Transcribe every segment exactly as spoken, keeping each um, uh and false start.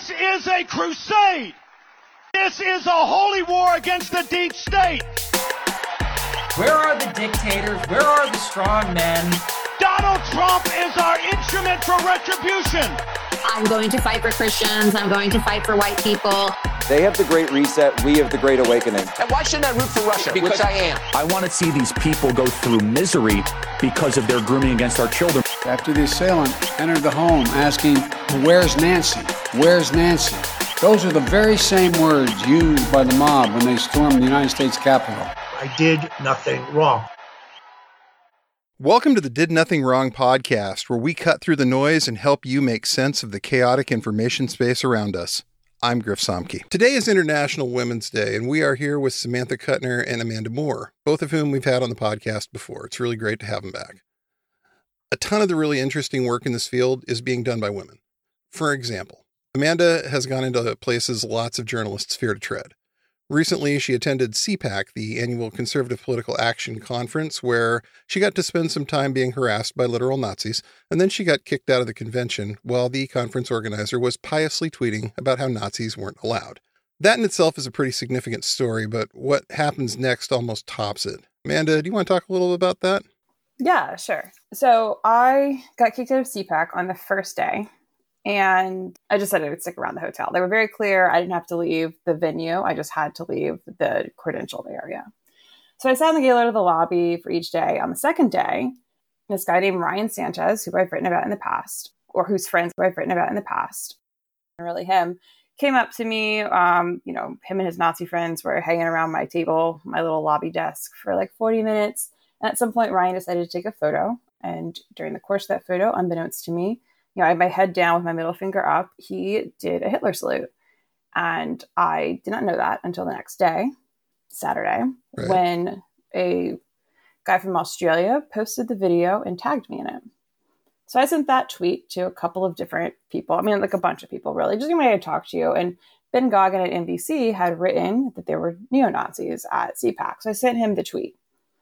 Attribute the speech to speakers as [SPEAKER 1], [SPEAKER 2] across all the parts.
[SPEAKER 1] This is a crusade. This is a holy war against the deep state.
[SPEAKER 2] Where are the dictators? Where are the strong men?
[SPEAKER 1] Donald Trump is our instrument for retribution.
[SPEAKER 3] I'm going to fight for Christians. I'm going to fight for white people.
[SPEAKER 4] They have the Great Reset. We have the Great Awakening.
[SPEAKER 5] And why shouldn't I root for Russia? Because I am.
[SPEAKER 6] I want to see these people go through misery because of their grooming against our children.
[SPEAKER 7] After the assailant entered the home asking, where's Nancy? Where's Nancy? Those are the very same words used by the mob when they stormed the United States Capitol.
[SPEAKER 8] I did nothing wrong.
[SPEAKER 9] Welcome to the Did Nothing Wrong podcast, where we cut through the noise and help you make sense of the chaotic information space around us. I'm Griff Somke. Today is International Women's Day, and we are here with Samantha Kuttner and Amanda Moore, both of whom we've had on the podcast before. It's really great to have them back. A ton of the really interesting work in this field is being done by women. For example, Amanda has gone into places lots of journalists fear to tread. Recently, she attended C PAC, the annual Conservative Political Action Conference, where she got to spend some time being harassed by literal Nazis, and then she got kicked out of the convention while the conference organizer was piously tweeting about how Nazis weren't allowed. That in itself is a pretty significant story, but what happens next almost tops it. Amanda, do you want to talk a little about that?
[SPEAKER 10] Yeah, sure. So I got kicked out of C PAC on the first day. And I just said I would stick around the hotel. They were very clear. I didn't have to leave the venue. I just had to leave the credentialed area. So I sat in the gala to the lobby for each day. On the second day, this guy named Ryan Sanchez, who I've written about in the past, or whose friends who I've written about in the past, and really him, came up to me. Um, you know, him and his Nazi friends were hanging around my table, my little lobby desk, for like forty minutes. And at some point, Ryan decided to take a photo. And during the course of that photo, unbeknownst to me, you know, I had my head down with my middle finger up. He did a Hitler salute. And I did not know that until the next day, Saturday, right, when a guy from Australia posted the video and tagged me in it. So I sent that tweet to a couple of different people. I mean, like a bunch of people, really, just anybody I talked to. And Ben Goggin at N B C had written that there were neo-Nazis at C PAC. So I sent him the tweet.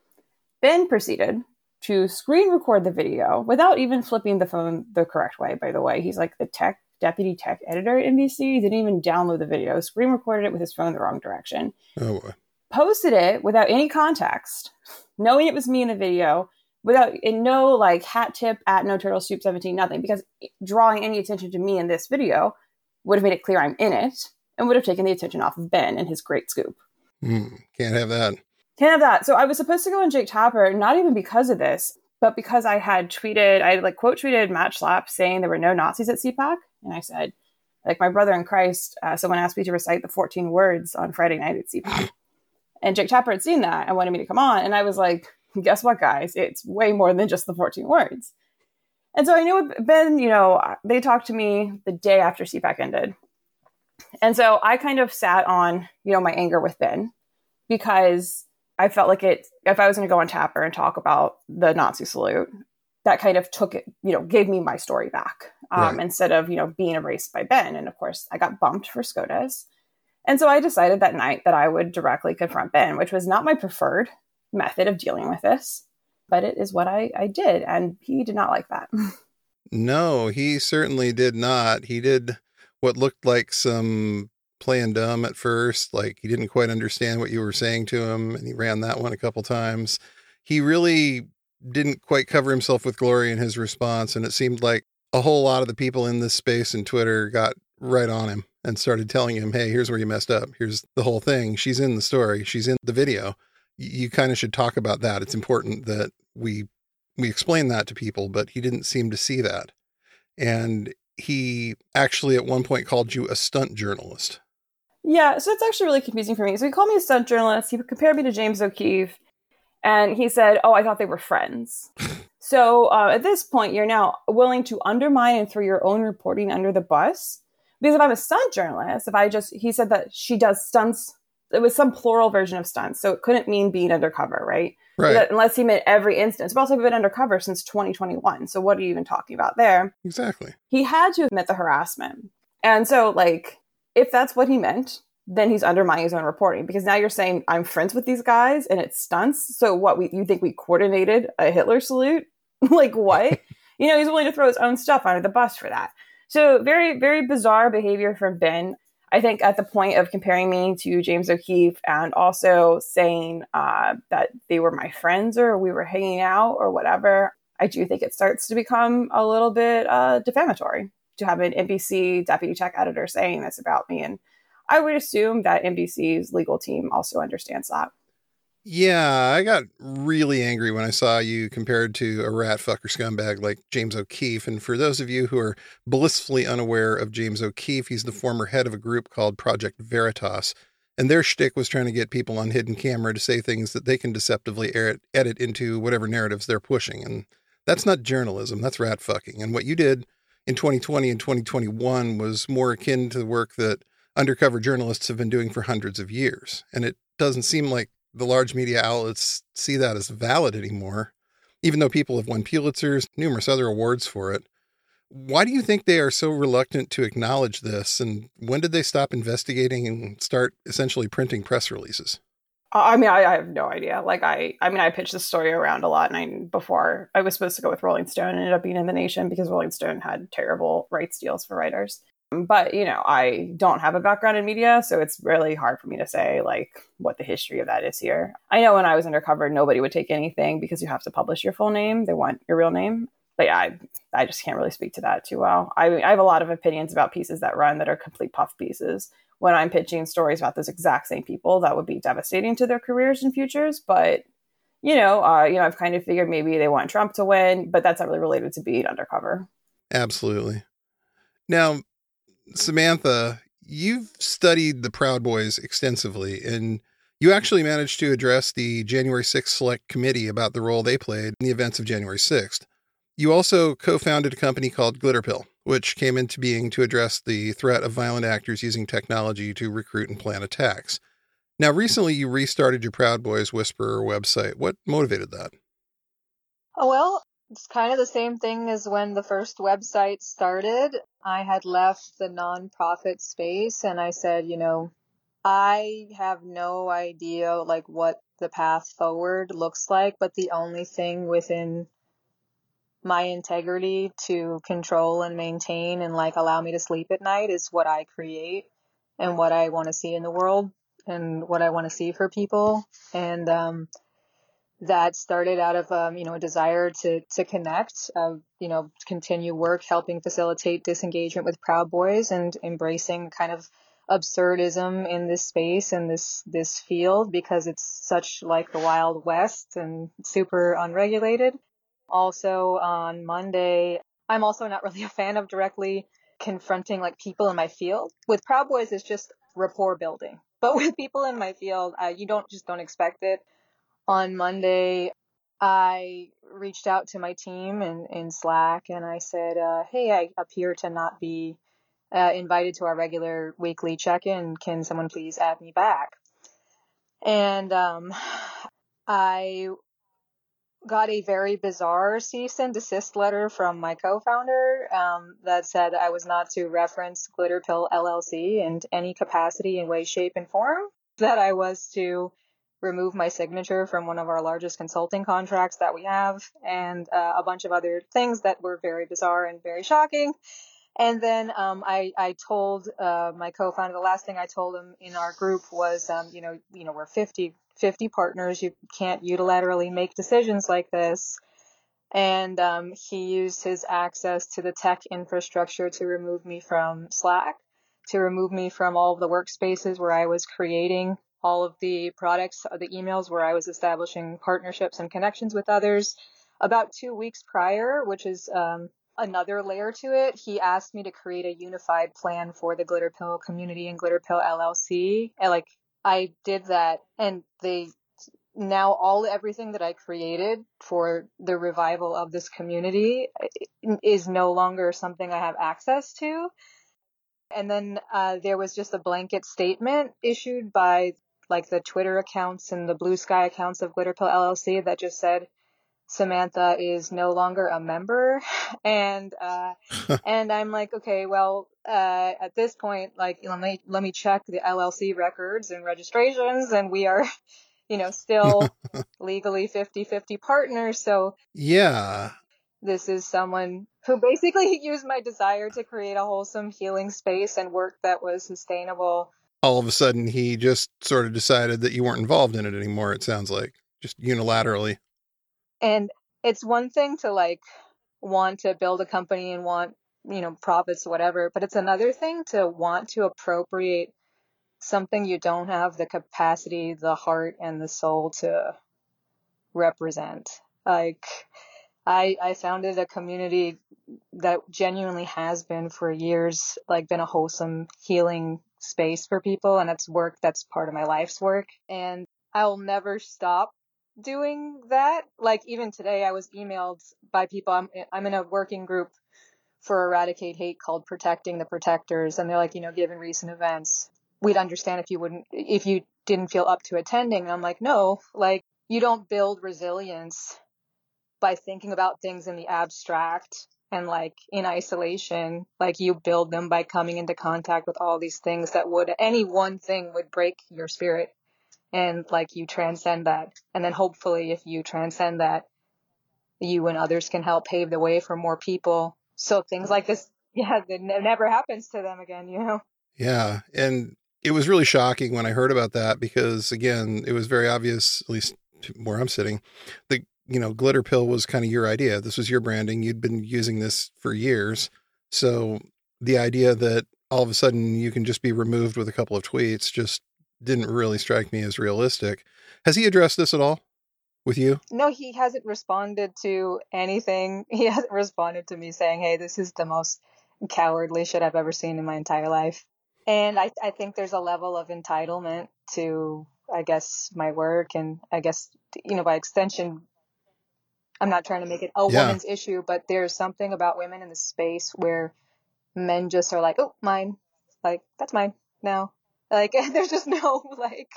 [SPEAKER 10] Ben proceeded to screen record the video without even flipping the phone the correct way, by the way. He's like the tech deputy tech editor at N B C. He didn't even download the video, screen recorded it with his phone the wrong direction.
[SPEAKER 9] Oh, boy.
[SPEAKER 10] Posted it without any context, knowing it was me in the video, without in no like hat tip at No Turtle Soup seventeen, nothing, because drawing any attention to me in this video would have made it clear I'm in it and would have taken the attention off of Ben and his great scoop.
[SPEAKER 9] Mm, can't have that.
[SPEAKER 10] Can't have that. So I was supposed to go on Jake Tapper, not even because of this, but because I had tweeted, I had like quote tweeted Matt Schlapp saying there were no Nazis at C PAC. And I said, like my brother in Christ, uh, someone asked me to recite the fourteen words on Friday night at C PAC. And Jake Tapper had seen that and wanted me to come on. And I was like, guess what, guys? It's way more than just the fourteen words. And so I knew Ben, you know, they talked to me the day after C PAC ended. And so I kind of sat on, you know, my anger with Ben because I felt like it, if I was going to go on Tapper and talk about the Nazi salute, that kind of took it, you know, gave me my story back um, right. instead of, you know, being erased by Ben. And of course, I got bumped for SCOTUS. And so I decided that night that I would directly confront Ben, which was not my preferred method of dealing with this, but it is what I, I did. And he did not like that.
[SPEAKER 9] No, he certainly did not. He did what looked like some playing dumb at first, like he didn't quite understand what you were saying to him, and he ran that one a couple times. He really didn't quite cover himself with glory in his response, and it seemed like a whole lot of the people in this space and Twitter got right on him and started telling him, hey, here's where you messed up. Here's the whole thing. She's in the story. She's in the video. You kind of should talk about that. It's important that we we explain that to people, but he didn't seem to see that. And he actually at one point called you a stunt journalist.
[SPEAKER 10] Yeah, so it's actually really confusing for me. So he called me a stunt journalist. He compared me to James O'Keefe. And he said, oh, I thought they were friends. So uh, at this point, you're now willing to undermine and throw your own reporting under the bus. Because if I'm a stunt journalist, if I just, he said that she does stunts, it was some plural version of stunts. So it couldn't mean being undercover, right?
[SPEAKER 9] Right.
[SPEAKER 10] That, unless he meant every instance. But also been undercover since twenty twenty-one. So what are you even talking about there?
[SPEAKER 9] Exactly.
[SPEAKER 10] He had to admit the harassment. And so like, if that's what he meant, then he's undermining his own reporting, because now you're saying I'm friends with these guys and it's stunts. So what, we, you think we coordinated a Hitler salute? Like what? You know, he's willing to throw his own stuff under the bus for that. So very, very bizarre behavior from Ben. I think at the point of comparing me to James O'Keefe and also saying uh, that they were my friends or we were hanging out or whatever, I do think it starts to become a little bit uh, defamatory to have an N B C deputy tech editor saying this about me. And I would assume that N B C's legal team also understands that.
[SPEAKER 9] Yeah, I got really angry when I saw you compared to a rat fucker scumbag like James O'Keefe. And for those of you who are blissfully unaware of James O'Keefe, he's the former head of a group called Project Veritas. And their shtick was trying to get people on hidden camera to say things that they can deceptively edit into whatever narratives they're pushing. And that's not journalism, that's rat fucking. And what you did in twenty twenty and twenty twenty-one was more akin to the work that undercover journalists have been doing for hundreds of years. And it doesn't seem like the large media outlets see that as valid anymore, even though people have won Pulitzers, numerous other awards for it. Why do you think they are so reluctant to acknowledge this? And when did they stop investigating and start essentially printing press releases?
[SPEAKER 10] I mean, I, I have no idea. Like, I, I mean, I pitched this story around a lot. And I, before I was supposed to go with Rolling Stone, ended up being in The Nation because Rolling Stone had terrible rights deals for writers. But, you know, I don't have a background in media, so it's really hard for me to say, like, what the history of that is here. I know when I was undercover, nobody would take anything because you have to publish your full name. They want your real name. But yeah, I, I just can't really speak to that too well. I, I have a lot of opinions about pieces that run that are complete puff pieces. When I'm pitching stories about those exact same people, that would be devastating to their careers and futures. But, you know, uh, you know, I've kind of figured maybe they want Trump to win, but that's not really related to being undercover.
[SPEAKER 9] Absolutely. Now, Samantha, you've studied the Proud Boys extensively, and you actually managed to address the January sixth Select Committee about the role they played in the events of January sixth. You also co-founded a company called Glitterpill, which came into being to address the threat of violent actors using technology to recruit and plan attacks. Now, recently you restarted your Proud Boys Whisperer website. What motivated that?
[SPEAKER 11] Oh, well, it's kind of the same thing as when the first website started. I had left the nonprofit space and I said, you know, I have no idea like what the path forward looks like, but the only thing within my integrity to control and maintain and like allow me to sleep at night is what I create and what I want to see in the world and what I want to see for people. And, um, that started out of, um, you know, a desire to, to connect, uh, you know, continue work, helping facilitate disengagement with Proud Boys and embracing kind of absurdism in this space and this, this field because it's such like the Wild West and super unregulated. Also on Monday, I'm also not really a fan of directly confronting like people in my field. With Proud Boys, it's just rapport building. But with people in my field, uh, you don't just don't expect it. On Monday, I reached out to my team in, in Slack and I said, uh, hey, I appear to not be uh, invited to our regular weekly check-in. Can someone please add me back? And um, I got a very bizarre cease and desist letter from my co-founder um, that said I was not to reference Glitterpill L L C in any capacity in way, shape, and form, that I was to remove my signature from one of our largest consulting contracts that we have, and uh, a bunch of other things that were very bizarre and very shocking. And then um, I, I told uh, my co-founder, the last thing I told him in our group was, um, you know, you know, we're fifty, fifty partners. You can't unilaterally make decisions like this. And um, he used his access to the tech infrastructure to remove me from Slack, to remove me from all of the workspaces where I was creating all of the products, the emails where I was establishing partnerships and connections with others. About two weeks prior, which is um, another layer to it, he asked me to create a unified plan for the Glitterpill community and Glitterpill L L C. And like, I did that, and they now all everything that I created for the revival of this community is no longer something I have access to. And then uh, there was just a blanket statement issued by like the Twitter accounts and the Blue Sky accounts of Glitterpill L L C that just said Samantha is no longer a member. And uh, and I'm like, okay, well, uh, at this point, like let me let me check the L L C records and registrations, and we are, you know, still legally fifty-fifty partners. So
[SPEAKER 9] yeah.
[SPEAKER 11] This is someone who basically used my desire to create a wholesome healing space and work that was sustainable.
[SPEAKER 9] All of a sudden, he just sort of decided that you weren't involved in it anymore, it sounds like, just unilaterally.
[SPEAKER 11] And it's one thing to like want to build a company and want, you know, profits, whatever, but it's another thing to want to appropriate something you don't have the capacity, the heart, and the soul to represent. Like, I I founded a community that genuinely has been for years, like been a wholesome healing space for people, and it's work that's part of my life's work. And I'll never stop doing that. Like even today, I was emailed by people. I'm I'm in a working group for Eradicate Hate called Protecting the Protectors, and they're like, you know, given recent events, we'd understand if you wouldn't, if you didn't feel up to attending. And I'm like, no, like you don't build resilience by thinking about things in the abstract and like in isolation. Like you build them by coming into contact with all these things that would, any one thing would break your spirit. And like you transcend that. And then hopefully if you transcend that, you and others can help pave the way for more people. So things like this, yeah, it never happens to them again, you know?
[SPEAKER 9] Yeah. And it was really shocking when I heard about that because, again, it was very obvious, at least where I'm sitting, the, you know, glitter pill was kind of your idea. This was your branding. You'd been using this for years. So the idea that all of a sudden you can just be removed with a couple of tweets just didn't really strike me as realistic. Has he addressed this at all with you?
[SPEAKER 11] No, he hasn't responded to anything. He hasn't responded to me saying, hey, this is the most cowardly shit I've ever seen in my entire life. And I, I think there's a level of entitlement to, I guess, my work. And I guess, you know, by extension, I'm not trying to make it a
[SPEAKER 9] yeah.
[SPEAKER 11] woman's issue, but there's something about women in the space where men just are like, oh, mine. Like, that's mine now. Like, there's just no, like,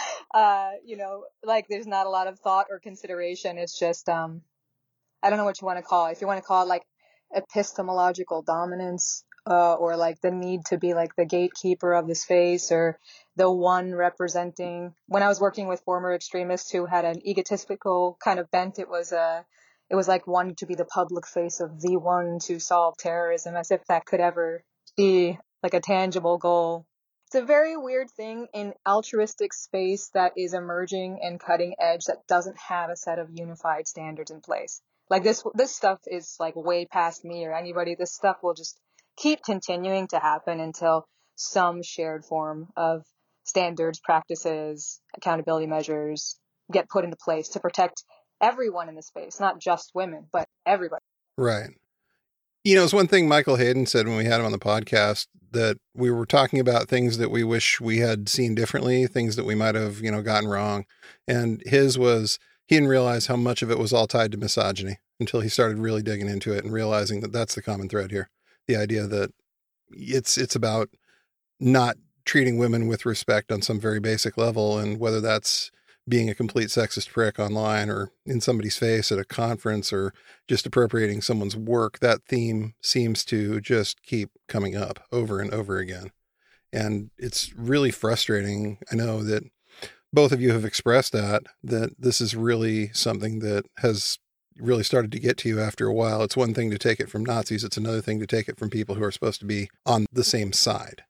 [SPEAKER 11] uh, you know, like, there's not a lot of thought or consideration. It's just, um, I don't know what you want to call it. If you want to call it, like, epistemological dominance, uh, or, like, the need to be, like, the gatekeeper of the space or the one representing. When I was working with former extremists who had an egotistical kind of bent, it was, uh, it was, like, wanting to be the public face of the one to solve terrorism, as if that could ever be, like, a tangible goal. It's a very weird thing in altruistic space that is emerging and cutting edge that doesn't have a set of unified standards in place. Like this, this stuff is like way past me or anybody. This stuff will just keep continuing to happen until some shared form of standards, practices, accountability measures get put into place to protect everyone in the space, not just women, but everybody.
[SPEAKER 9] Right. You know, it's one thing Michael Hayden said when we had him on the podcast, that we were talking about things that we wish we had seen differently, things that we might have, you know, gotten wrong. And his was, he didn't realize how much of it was all tied to misogyny until he started really digging into it and realizing that that's the common thread here. The idea that it's, it's about not treating women with respect on some very basic level. And whether that's being a complete sexist prick online or in somebody's face at a conference or just appropriating someone's work, that theme seems to just keep coming up over and over again. And it's really frustrating. I know that both of you have expressed that, that this is really something that has really started to get to you after a while. It's one thing to take it from Nazis. It's another thing to take it from people who are supposed to be on the same side.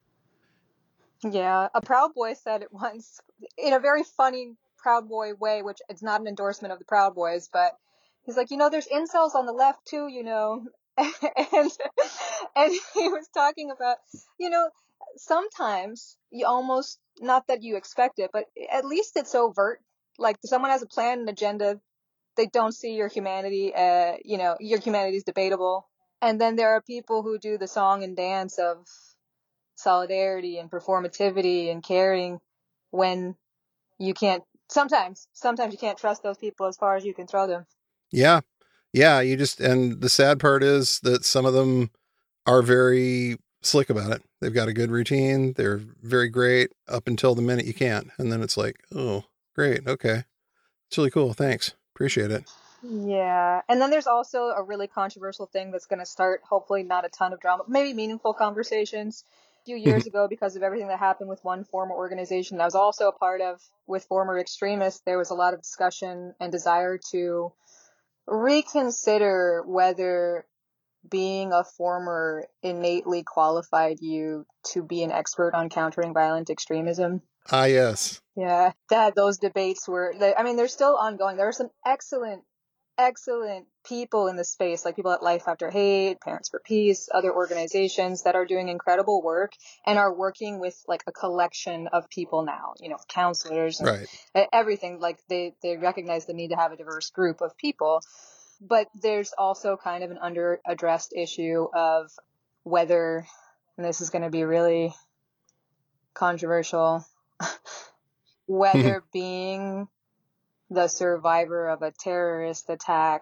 [SPEAKER 11] Yeah. A Proud Boy said it once in a very funny Proud Boy way, which it's not an endorsement of the Proud Boys, but he's like, you know, there's incels on the left too, you know, and and he was talking about, you know, sometimes you almost, not that you expect it, but at least it's overt. Like someone has a plan, an agenda, they don't see your humanity, uh, you know, your humanity is debatable. And then there are people who do the song and dance of solidarity and performativity and caring when you can't. Sometimes, sometimes you can't trust those people as far as you can throw them.
[SPEAKER 9] Yeah. Yeah. You just, and the sad part is that some of them are very slick about it. They've got a good routine. They're very great up until the minute you can't. And then it's like, oh, great. Okay. It's really cool. Thanks. Appreciate it.
[SPEAKER 11] Yeah. And then there's also a really controversial thing that's going to start, hopefully not a ton of drama, maybe meaningful conversations. Few years ago, because of everything that happened with one former organization I was also a part of with former extremists, there was a lot of discussion and desire to reconsider whether being a former innately qualified you to be an expert on countering violent extremism.
[SPEAKER 9] Ah, yes.
[SPEAKER 11] Yeah, that those debates were, they, I mean, they're still ongoing. There are some excellent, excellent people in the space, like people at Life After Hate, Parents for Peace, other organizations that are doing incredible work and are working with like a collection of people now, you know, counselors and
[SPEAKER 9] right.
[SPEAKER 11] everything. Like they, they recognize the need to have a diverse group of people. But there's also kind of an under-addressed issue of whether, and this is going to be really controversial, whether being the survivor of a terrorist attack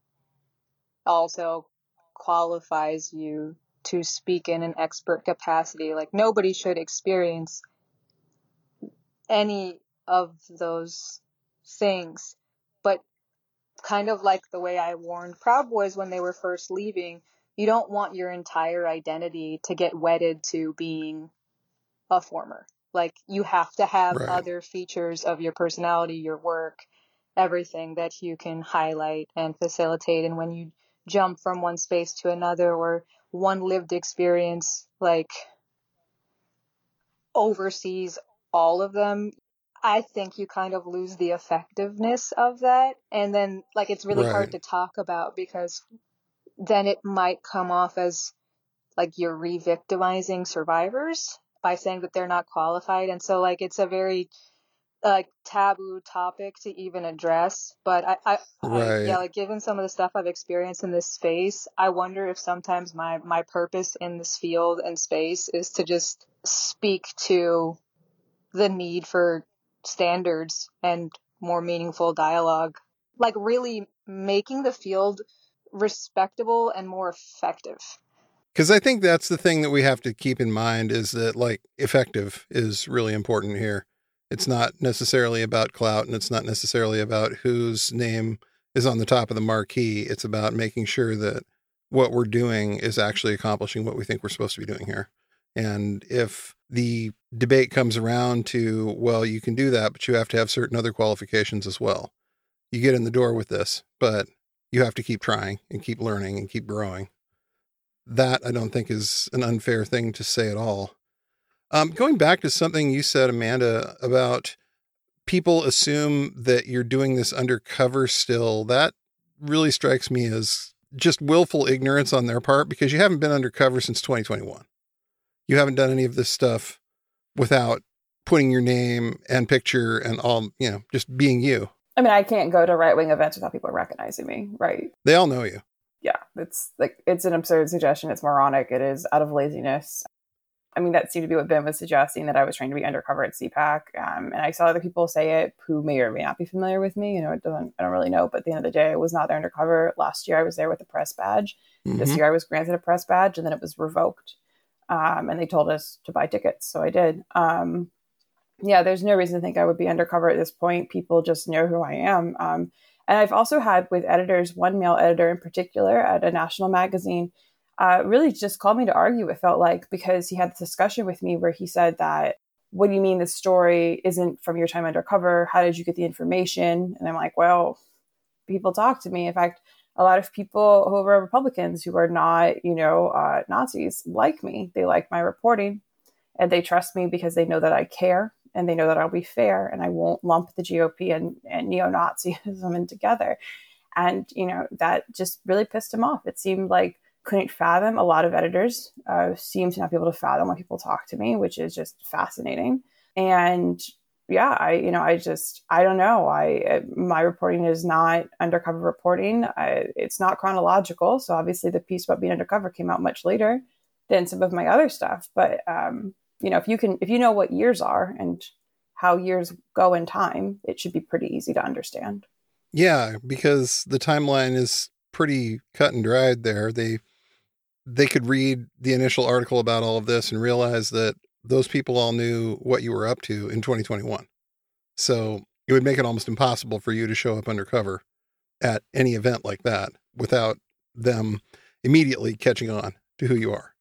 [SPEAKER 11] also qualifies you to speak in an expert capacity. Like nobody should experience any of those things, but kind of like the way I warned Proud Boys when they were first leaving, you don't want your entire identity to get wedded to being a former. Like you have to have
[SPEAKER 9] right.
[SPEAKER 11] other features of your personality, your work, everything that you can highlight and facilitate. And when you jump from one space to another or one lived experience, like oversees all of them, I think you kind of lose the effectiveness of that. And then like, it's really
[SPEAKER 9] right.
[SPEAKER 11] hard to talk about because then it might come off as like you're re-victimizing survivors by saying that they're not qualified. And so like, it's a very like taboo topic to even address. But I, I,
[SPEAKER 9] right.
[SPEAKER 11] I yeah, like given some of the stuff I've experienced in this space, I wonder if sometimes my, my purpose in this field and space is to just speak to the need for standards and more meaningful dialogue, like really making the field respectable and more effective.
[SPEAKER 9] Because I think that's the thing that we have to keep in mind is that like effective is really important here. It's not necessarily about clout and it's not necessarily about whose name is on the top of the marquee. It's about making sure that what we're doing is actually accomplishing what we think we're supposed to be doing here. And if the debate comes around to, well, you can do that, but you have to have certain other qualifications as well. You get in the door with this, but you have to keep trying and keep learning and keep growing. That I don't think is an unfair thing to say at all. Um, going back to something you said, Amanda, about people assume that you're doing this undercover still, that really strikes me as just willful ignorance on their part because you haven't been undercover since twenty twenty-one. You haven't done any of this stuff without putting your name and picture and all, you know, just being you.
[SPEAKER 10] I mean, I can't go to right-wing events without people recognizing me, right?
[SPEAKER 9] They all know you.
[SPEAKER 10] Yeah, it's like, it's an absurd suggestion. It's moronic. It is out of laziness. I mean, that seemed to be what Ben was suggesting, that I was trying to be undercover at C PAC. Um, and I saw other people say it who may or may not be familiar with me. You know, it doesn't, I don't really know. But at the end of the day, I was not there undercover. Last year, I was there with a press badge. Mm-hmm. This year, I was granted a press badge, and then it was revoked. Um, and they told us to buy tickets. So I did. Um, yeah, there's no reason to think I would be undercover at this point. People just know who I am. Um, and I've also had with editors, one male editor in particular at a national magazine, uh, really just called me to argue, it felt like, because he had this discussion with me where he said that, what do you mean this story isn't from your time undercover? How did you get the information? And I'm like, well, people talk to me. In fact, a lot of people who are Republicans who are not, you know, uh, Nazis like me. They like my reporting and they trust me because they know that I care and they know that I'll be fair and I won't lump the G O P and, and neo-Nazism in together. And, you know, that just really pissed him off. It seemed like couldn't fathom. A lot of editors uh, seem to not be able to fathom when people talk to me, which is just fascinating. And yeah, I, you know, I just, I don't know. I, my reporting is not undercover reporting. I, it's not chronological. So obviously the piece about being undercover came out much later than some of my other stuff. But, um, you know, if you can, if you know what years are and how years go in time, it should be pretty easy to understand.
[SPEAKER 9] Yeah, because the timeline is pretty cut and dried there. They, they could read the initial article about all of this and realize that those people all knew what you were up to in twenty twenty-one. So it would make it almost impossible for you to show up undercover at any event like that without them immediately catching on to who you are.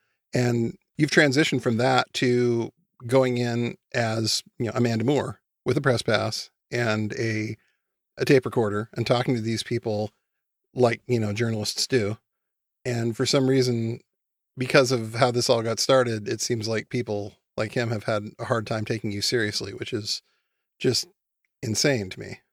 [SPEAKER 9] And you've transitioned from that to going in as, you know, Amanda Moore with a press pass and a, a tape recorder and talking to these people like, you know, journalists do. And for some reason, because of how this all got started, it seems like people like him have had a hard time taking you seriously, which is just insane to me.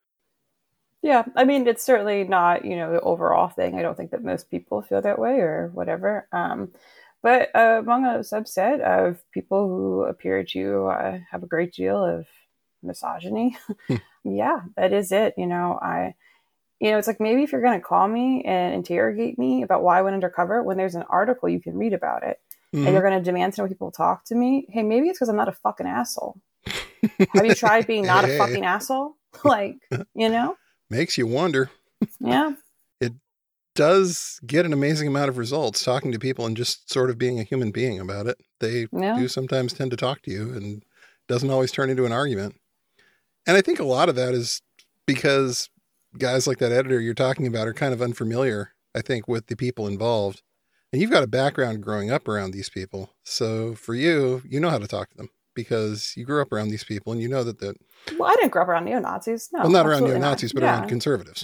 [SPEAKER 10] Yeah, I mean, it's certainly not, you know, the overall thing. I don't think that most people feel that way or whatever. Um, but uh, among a subset of people who appear to uh, have a great deal of misogyny, yeah, that is it. You know, I, you know, it's like, maybe if you're going to call me and interrogate me about why I went undercover, when there's an article you can read about it, mm-hmm. and you're going to demand to know people talk to me, hey, maybe it's because I'm not a fucking asshole. Have you tried being not hey. a fucking asshole? Like, you know?
[SPEAKER 9] Makes you wonder.
[SPEAKER 10] Yeah.
[SPEAKER 9] It does get an amazing amount of results talking to people and just sort of being a human being about it. They yeah. do sometimes tend to talk to you, and doesn't always turn into an argument. And I think a lot of that is because guys like that editor you're talking about are kind of unfamiliar, I think, with the people involved. And you've got a background growing up around these people. So for you, you know how to talk to them because you grew up around these people and you know that the
[SPEAKER 10] Well, I didn't grow up around neo-Nazis. No,
[SPEAKER 9] well, not around neo-Nazis, not. but yeah. around conservatives.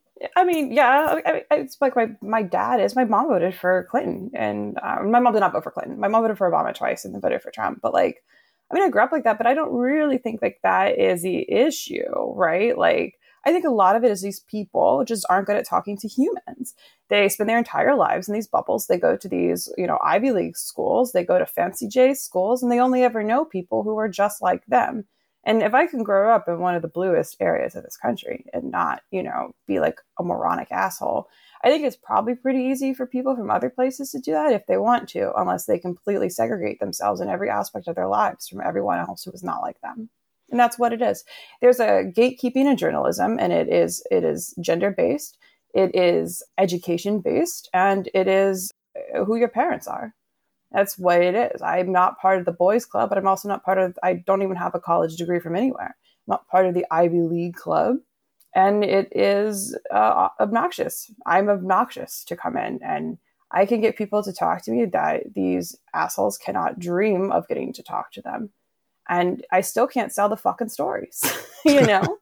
[SPEAKER 10] I mean, yeah, I, I, it's like my, my dad is. My mom voted for Clinton, and um, my mom did not vote for Clinton. My mom voted for Obama twice and then voted for Trump. But like, I mean, I grew up like that, but I don't really think like that is the issue, right? Like, I think a lot of it is these people just aren't good at talking to humans. They spend their entire lives in these bubbles. They go to these, you know, Ivy League schools. They go to fancy J schools, and they only ever know people who are just like them. And if I can grow up in one of the bluest areas of this country and not, you know, be like a moronic asshole, I think it's probably pretty easy for people from other places to do that if they want to, unless they completely segregate themselves in every aspect of their lives from everyone else who is not like them. And that's what it is. There's a gatekeeping in journalism, and it is it is gender-based, it is education-based, and it is who your parents are. That's what it is. I'm not part of the boys club, but I'm also not part of, I don't even have a college degree from anywhere. I'm not part of the Ivy League club. And it is uh, obnoxious. I'm obnoxious to come in, and I can get people to talk to me that these assholes cannot dream of getting to talk to them. And I still can't sell the fucking stories, you know?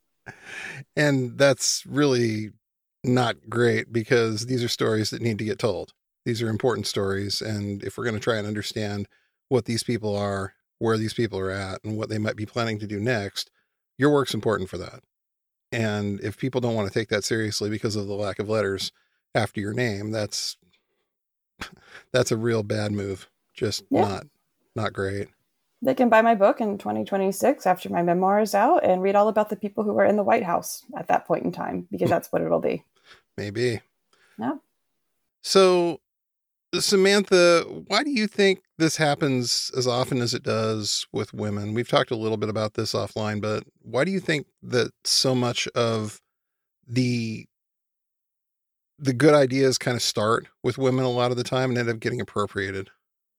[SPEAKER 9] And that's really not great because these are stories that need to get told. These are important stories. And if we're going to try and understand what these people are, where these people are at, and what they might be planning to do next, your work's important for that. And if people don't want to take that seriously because of the lack of letters after your name, that's, that's a real bad move. Just yeah. not, not great.
[SPEAKER 10] They can buy my book in twenty twenty-six after my memoir is out and read all about the people who were in the White House at that point in time, because that's what it'll be.
[SPEAKER 9] Maybe.
[SPEAKER 10] Yeah.
[SPEAKER 9] So, Samantha, why do you think this happens as often as it does with women? We've talked a little bit about this offline, but why do you think that so much of the the good ideas kind of start with women a lot of the time and end up getting appropriated?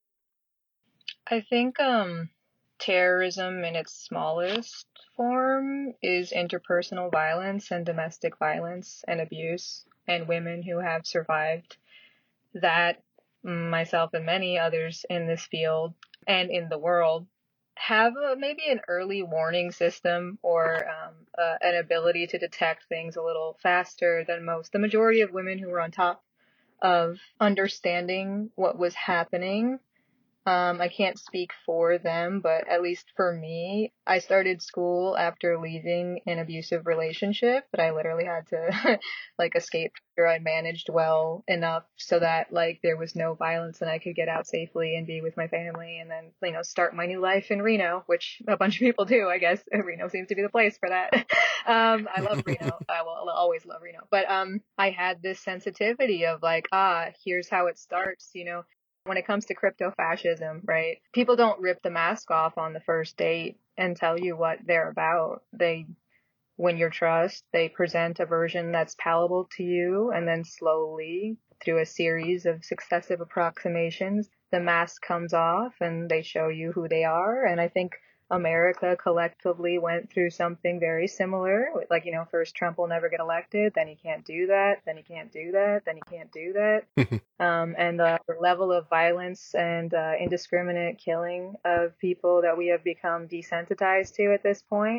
[SPEAKER 11] I think um, terrorism in its smallest form is interpersonal violence and domestic violence and abuse, and women who have survived that, myself and many others in this field and in the world, have a, maybe an early warning system or um, uh, an ability to detect things a little faster than most. The majority of women who were on top of understanding what was happening, Um, I can't speak for them, but at least for me, I started school after leaving an abusive relationship, but I literally had to like escape after I managed well enough so that like there was no violence and I could get out safely and be with my family and then, you know, start my new life in Reno, which a bunch of people do, I guess. Reno seems to be the place for that. um, I love Reno. I will I'll always love Reno. But um, I had this sensitivity of like, ah, here's how it starts, you know. When it comes to crypto-fascism, right, people don't rip the mask off on the first date and tell you what they're about. They win your trust. They present a version that's palatable to you, and then slowly, through a series of successive approximations, the mask comes off and they show you who they are. And I think America collectively went through something very similar. Like, you know, first Trump will never get elected, then he can't do that, then he can't do that, then he can't do that. um, and the level of violence and uh, indiscriminate killing of people that we have become desensitized to at this point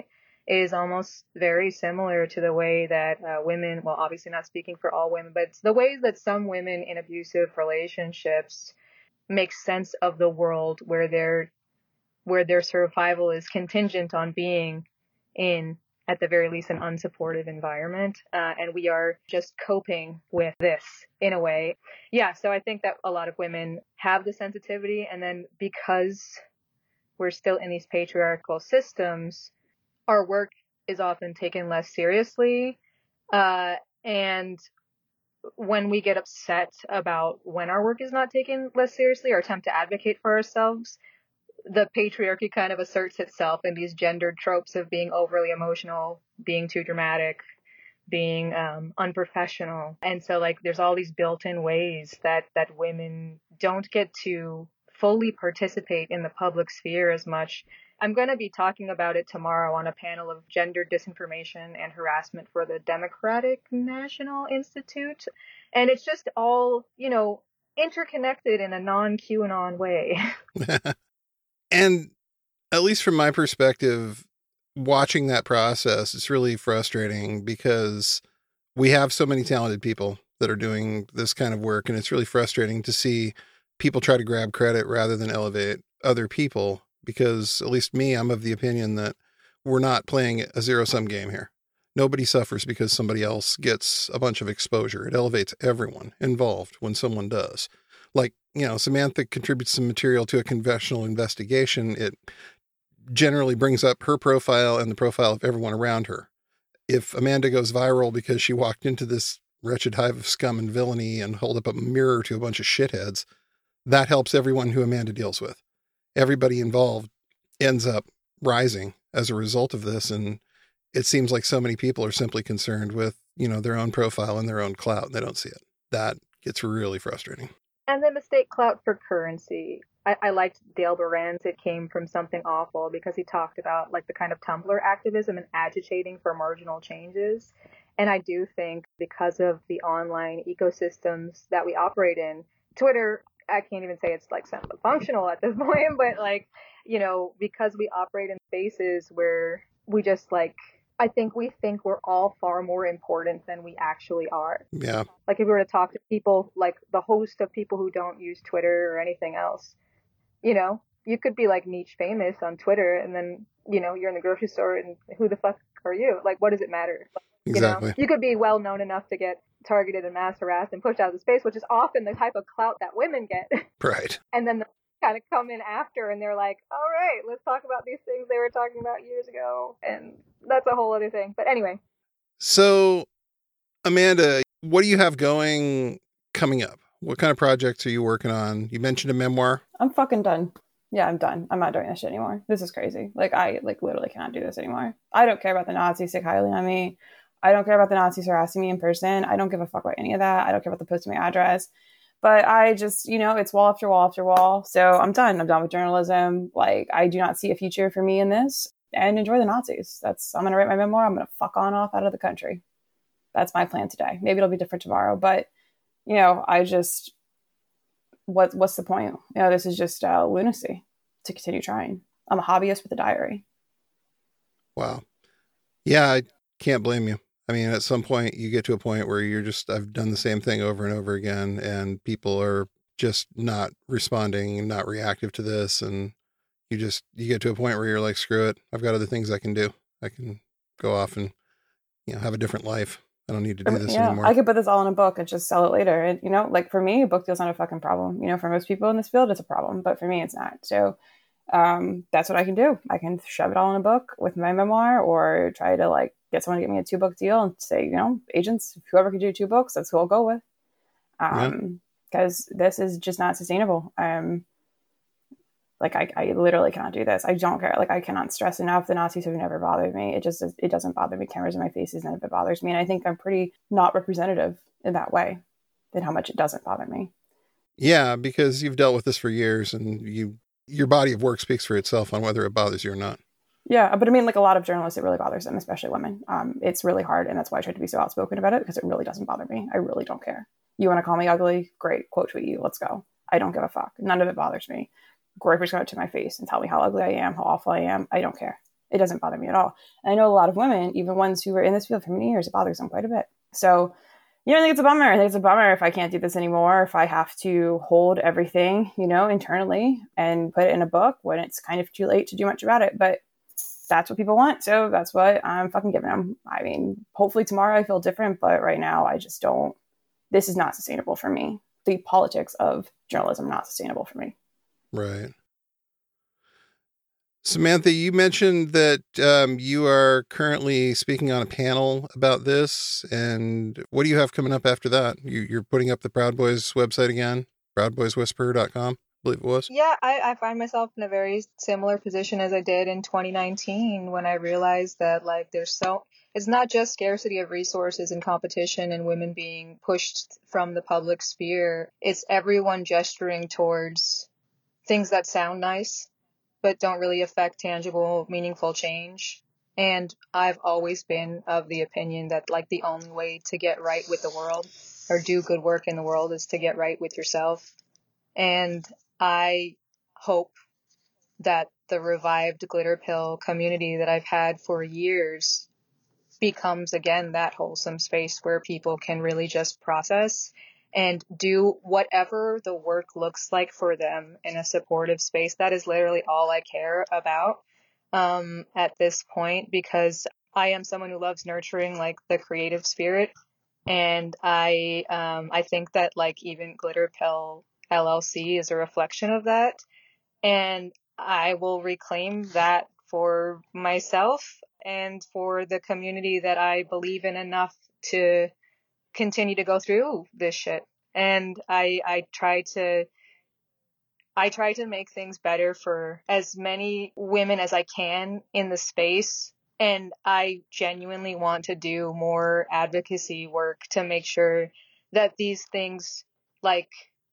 [SPEAKER 11] is almost very similar to the way that uh, women, well, obviously not speaking for all women, but it's the ways that some women in abusive relationships make sense of the world where their where their survival is contingent on being in, at the very least, an unsupportive environment. Uh, and we are just coping with this in a way. Yeah, so I think that a lot of women have the sensitivity. And then because we're still in these patriarchal systems, our work is often taken less seriously. Uh, and when we get upset about when our work is not taken less seriously or attempt to advocate for ourselves, the patriarchy kind of asserts itself in these gendered tropes of being overly emotional, being too dramatic, being um, unprofessional. And so like there's all these built-in ways that, that women don't get to fully participate in the public sphere as much. I'm going to be talking about it tomorrow on a panel of gender disinformation and harassment for the Democratic National Institute. And it's just all, you know, interconnected in a non-QAnon way.
[SPEAKER 9] And at least from my perspective, watching that process, it's really frustrating because we have so many talented people that are doing this kind of work. And it's really frustrating to see people try to grab credit rather than elevate other people, because at least me, I'm of the opinion that we're not playing a zero sum game here. Nobody suffers because somebody else gets a bunch of exposure. It elevates everyone involved when someone does. Like, you know, Samantha contributes some material to a congressional investigation. It generally brings up her profile and the profile of everyone around her. If Amanda goes viral because she walked into this wretched hive of scum and villainy and held up a mirror to a bunch of shitheads, that helps everyone who Amanda deals with. Everybody involved ends up rising as a result of this. And it seems like so many people are simply concerned with, you know, their own profile and their own clout, and they don't see it. That gets really frustrating.
[SPEAKER 11] And they mistake clout for currency. I, I liked Dale Barant's It Came From Something Awful because he talked about like the kind of Tumblr activism and agitating for marginal changes. And I do think because of the online ecosystems that we operate in, Twitter, I can't even say it's like functional at this point, but like, you know, because we operate in spaces where we just like, I think we think we're all far more important than we actually are.
[SPEAKER 9] Yeah.
[SPEAKER 11] Like if we were to talk to people, like the host of people who don't use Twitter or anything else, you know, you could be like niche famous on Twitter and then, you know, you're in the grocery store and who the fuck are you? Like, what does it matter? You
[SPEAKER 9] Exactly.
[SPEAKER 11] know, you could be well known enough to get targeted and mass harassed and pushed out of the space, which is often the type of clout that women get.
[SPEAKER 9] Right.
[SPEAKER 11] And then the kind of come in after and they're like, all right, let's talk about these things they were talking about years ago. And that's a whole other thing. But anyway.
[SPEAKER 9] So, Amanda, what do you have going coming up? What kind of projects are you working on? You mentioned a memoir.
[SPEAKER 10] I'm fucking done. Yeah, I'm done. I'm not doing this shit anymore. This is crazy. Like, I like literally cannot do this anymore. I don't care about the Nazis sick highly on me. I don't care about the Nazis harassing me in person. I don't give a fuck about any of that. I don't care about the posting my address. But I just, you know, it's wall after wall after wall. So I'm done. I'm done with journalism. Like, I do not see a future for me in this. And enjoy the Nazis. That's, I'm going to write my memoir. I'm going to fuck on off out of the country. That's my plan today. Maybe it'll be different tomorrow. But, you know, I just, what, what's the point? You know, this is just uh, lunacy to continue trying. I'm a hobbyist with a diary.
[SPEAKER 9] Wow. Yeah, I can't blame you. I mean, at some point you get to a point where you're just, I've done the same thing over and over again, and people are just not responding and not reactive to this. And you just, you get to a point where you're like, screw it. I've got other things I can do. I can go off and, you know, have a different life. I don't need to do this
[SPEAKER 10] yeah,
[SPEAKER 9] anymore.
[SPEAKER 10] I could put this all in a book and just sell it later. And, you know, like for me, a book deal's not a fucking problem. You know, for most people in this field, it's a problem, but for me, it's not. So um, that's what I can do. I can shove it all in a book with my memoir, or try to like get someone to get me a two book deal and say, you know, agents, whoever can do two books, that's who I'll go with. Um, because yeah. This is just not sustainable. Um, Like I, I literally cannot do this. I don't care. Like I cannot stress enough. The Nazis have never bothered me. It just, it doesn't bother me. Cameras in my faces, none of it bothers me. And I think I'm pretty not representative in that way, in how much it doesn't bother me.
[SPEAKER 9] Yeah, because you've dealt with this for years, and you, your body of work speaks for itself on whether it bothers you or not.
[SPEAKER 10] Yeah, but I mean, like a lot of journalists, it really bothers them, especially women. Um, it's really hard, and that's why I try to be so outspoken about it, because it really doesn't bother me. I really don't care. You want to call me ugly? Great. Quote tweet you. Let's go. I don't give a fuck. None of it bothers me. Gripers come up to my face and tell me how ugly I am, how awful I am. I don't care. It doesn't bother me at all. And I know a lot of women, even ones who were in this field for many years, it bothers them quite a bit. So, you know, I think it's a bummer. I think it's a bummer if I can't do this anymore, if I have to hold everything, you know, internally and put it in a book when it's kind of too late to do much about it. But that's what people want. So that's what I'm fucking giving them. I mean, hopefully tomorrow I feel different, but right now I just don't, this is not sustainable for me. The politics of journalism are not sustainable for me.
[SPEAKER 9] Right. Samantha, you mentioned that um, you are currently speaking on a panel about this. And what do you have coming up after that? You, you're putting up the Proud Boys website again, proud boys whisperer dot com, I believe it was.
[SPEAKER 11] Yeah, I, I find myself in a very similar position as I did in twenty nineteen when I realized that, like, there's so, it's not just scarcity of resources and competition and women being pushed from the public sphere. It's everyone gesturing towards things that sound nice, but don't really affect tangible, meaningful change. And I've always been of the opinion that, like, the only way to get right with the world or do good work in the world is to get right with yourself. And I hope that the revived Glitter Pill community that I've had for years becomes, again, that wholesome space where people can really just process and do whatever the work looks like for them in a supportive space. That is literally all I care about um, at this point, because I am someone who loves nurturing, like, the creative spirit. And I um, I think that, like, even Glitter Pill L L C is a reflection of that. And I will reclaim that for myself and for the community that I believe in enough to continue to go through this shit. And I, I try to, I try to make things better for as many women as I can in the space. And I genuinely want to do more advocacy work to make sure that these things, like,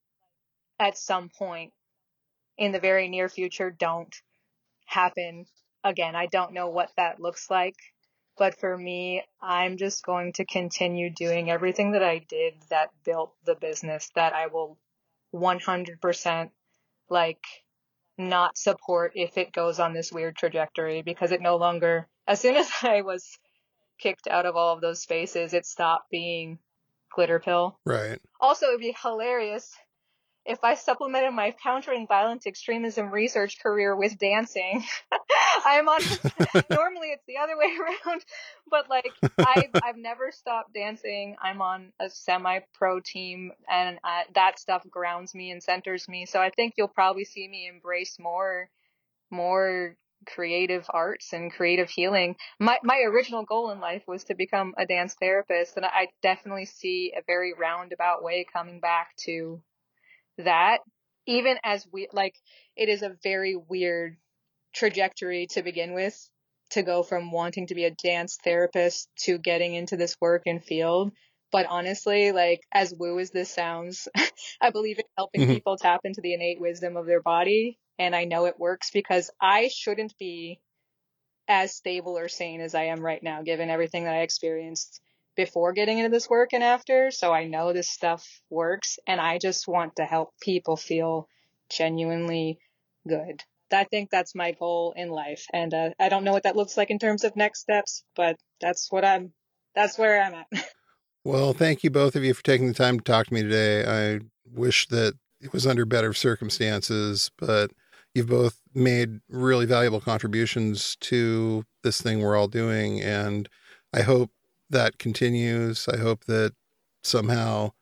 [SPEAKER 11] at some point in the very near future, don't happen again. I don't know what that looks like. But for me, I'm just going to continue doing everything that I did that built the business that I will one hundred percent, like, not support if it goes on this weird trajectory, because it no longer, as soon as I was kicked out of all of those spaces, it stopped being Glitter Pill.
[SPEAKER 9] Right.
[SPEAKER 11] Also, it'd be hilarious if I supplemented my countering violent extremism research career with dancing. I'm on, normally it's the other way around, but, like, I've, I've never stopped dancing. I'm on a semi-pro team, and I, that stuff grounds me and centers me. So I think you'll probably see me embrace more, more creative arts and creative healing. My, my original goal in life was to become a dance therapist, and I definitely see a very roundabout way coming back to that, even as we, like, it is a very weird trajectory to begin with, to go from wanting to be a dance therapist to getting into this work and field. But honestly, like, as woo as this sounds, I believe in helping mm-hmm. people tap into the innate wisdom of their body. And I know it works because I shouldn't be as stable or sane as I am right now, given everything that I experienced before getting into this work and after. So I know this stuff works, and I just want to help people feel genuinely good. I think that's my goal in life. And uh, I don't know what that looks like in terms of next steps, but that's what I'm, that's where I'm at.
[SPEAKER 9] Well, thank you both of you for taking the time to talk to me today. I wish that it was under better circumstances, but you've both made really valuable contributions to this thing we're all doing. And I hope that continues. I hope that somehow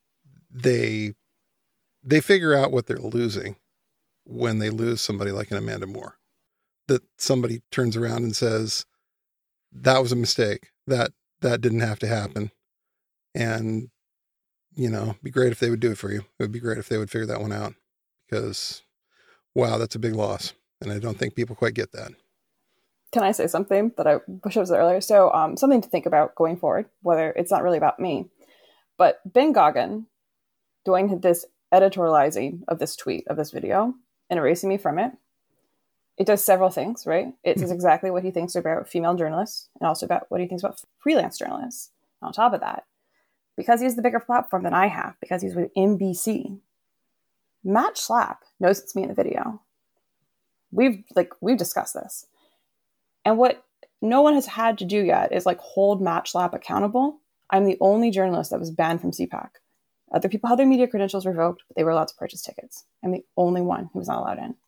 [SPEAKER 9] they, they figure out what they're losing when they lose somebody like an Amanda Moore, that somebody turns around and says, that was a mistake. That, that didn't have to happen. And, you know, it'd be great if they would do it for you. It would be great if they would figure that one out, because, wow, that's a big loss. And I don't think people quite get that.
[SPEAKER 10] Can I say something that I wish I was earlier? So um, something to think about going forward, whether it's not really about me, but Ben Goggin doing this editorializing of this tweet, of this video, and erasing me from it. It does several things, right? It says exactly what he thinks about female journalists and also about what he thinks about freelance journalists. And on top of that, because he has the bigger platform than I have, because he's with N B C, Matt Schlapp knows it's me in the video. We've like we've discussed this. And what no one has had to do yet is like hold MatchLab accountable. I'm the only journalist that was banned from C PAC. Other people had their media credentials revoked, but they were allowed to purchase tickets. I'm the only one who was not allowed in.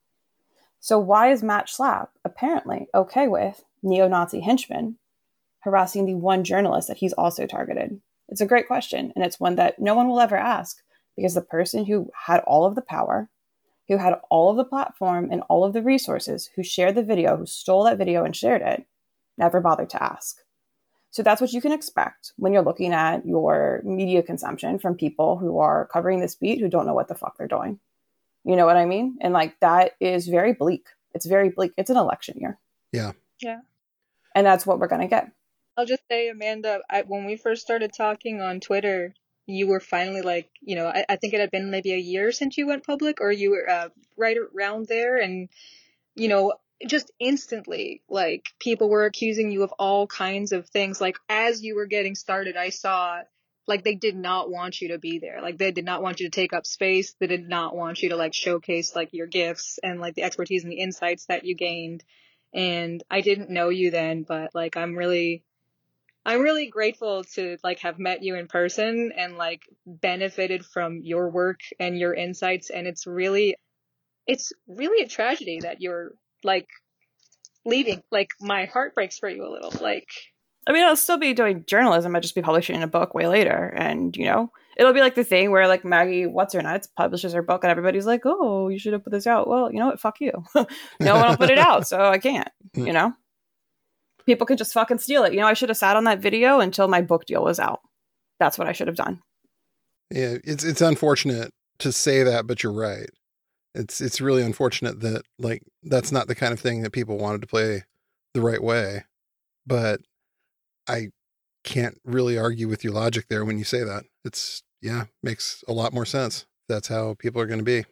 [SPEAKER 10] So why is MatchLab apparently okay with neo-Nazi henchmen harassing the one journalist that he's also targeted? It's a great question, and it's one that no one will ever ask, because the person who had all of the power, who had all of the platform and all of the resources, who shared the video, who stole that video and shared it, never bothered to ask. So that's what you can expect when you're looking at your media consumption from people who are covering this beat who don't know what the fuck they're doing. You know what I mean? And like, that is very bleak. It's very bleak. It's an election year.
[SPEAKER 9] Yeah.
[SPEAKER 11] Yeah.
[SPEAKER 10] And that's what we're going to get.
[SPEAKER 11] I'll just say, Amanda, I, when we first started talking on Twitter, you were finally like, you know, I, I think it had been maybe a year since you went public, or you were uh, right around there. And, you know, just instantly, like, people were accusing you of all kinds of things. Like, as you were getting started, I saw, like, they did not want you to be there. Like, they did not want you to take up space. They did not want you to, like, showcase, like, your gifts and, like, the expertise and the insights that you gained. And I didn't know you then, but, like, I'm really... I'm really grateful to like have met you in person and like benefited from your work and your insights. And it's really, it's really a tragedy that you're like leaving. Like, my heart breaks for you a little. Like,
[SPEAKER 10] I mean, I'll still be doing journalism. I'll just be publishing a book way later. And, you know, it'll be like the thing where like Maggie What's-Her-Nuts publishes her book and everybody's like, oh, you should have put this out. Well, you know what? Fuck you. No one will put it out. So I can't, you know? People can just fucking steal it. You know, I should have sat on that video until my book deal was out. That's what I should have done.
[SPEAKER 9] Yeah, it's it's unfortunate to say that, but you're right. It's it's really unfortunate that like that's not the kind of thing that people wanted to play the right way. But I can't really argue with your logic there when you say that. It's yeah, makes a lot more sense. That's how people are going to be.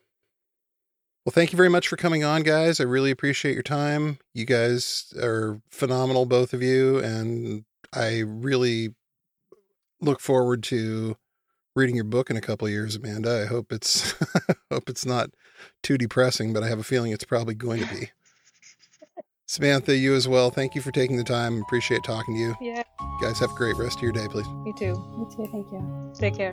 [SPEAKER 9] Well, thank you very much for coming on, guys. I really appreciate your time. You guys are phenomenal, both of you, and I really look forward to reading your book in a couple of years, Amanda. I hope it's hope it's not too depressing, but I have a feeling it's probably going to be. Samantha, you as well. Thank you for taking the time. Appreciate talking to you.
[SPEAKER 11] Yeah.
[SPEAKER 9] You guys have a great rest of your day, please.
[SPEAKER 11] You too.
[SPEAKER 10] You too. Thank you.
[SPEAKER 11] Take care.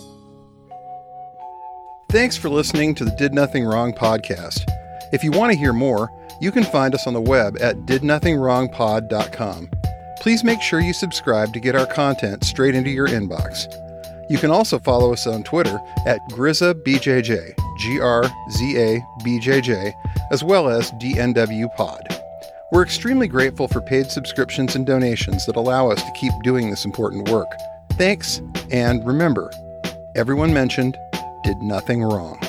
[SPEAKER 9] Thanks for listening to the Did Nothing Wrong podcast. If you want to hear more, you can find us on the web at did nothing wrong pod dot com. Please make sure you subscribe to get our content straight into your inbox. You can also follow us on Twitter at GrizaBJJ, G R Z A B J J, as well as D N W Pod. We're extremely grateful for paid subscriptions and donations that allow us to keep doing this important work. Thanks, and remember, everyone mentioned did nothing wrong.